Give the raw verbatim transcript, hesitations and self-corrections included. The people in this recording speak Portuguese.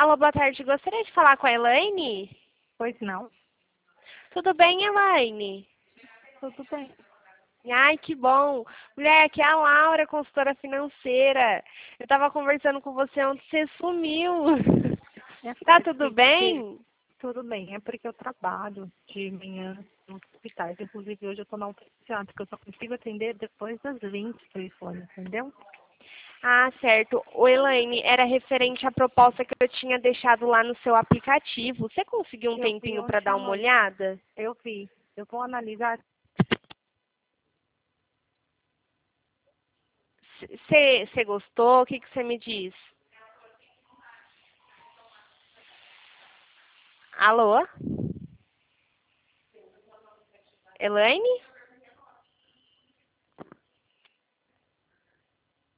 Alô, boa tarde. Gostaria de falar com a Elaine? Pois não, Tudo bem, Elaine? tudo bem. Ai, que bom. Mulher, aqui é a Laura, consultora financeira. Eu estava conversando com você ontem, você sumiu. É Tá porque, tudo porque bem? tudo bem, é porque eu trabalho de manhã nos hospitais. Inclusive hoje eu estou na U T I, porque eu só consigo atender depois das vinte telefone, entendeu? Ah, certo. O Elaine, era referente à proposta que eu tinha deixado lá no seu aplicativo. Você conseguiu um Eu vi tempinho para ontem dar à uma noite. olhada? Eu vi. Eu vou analisar. Você gostou? O que você me diz? Alô? Elaine?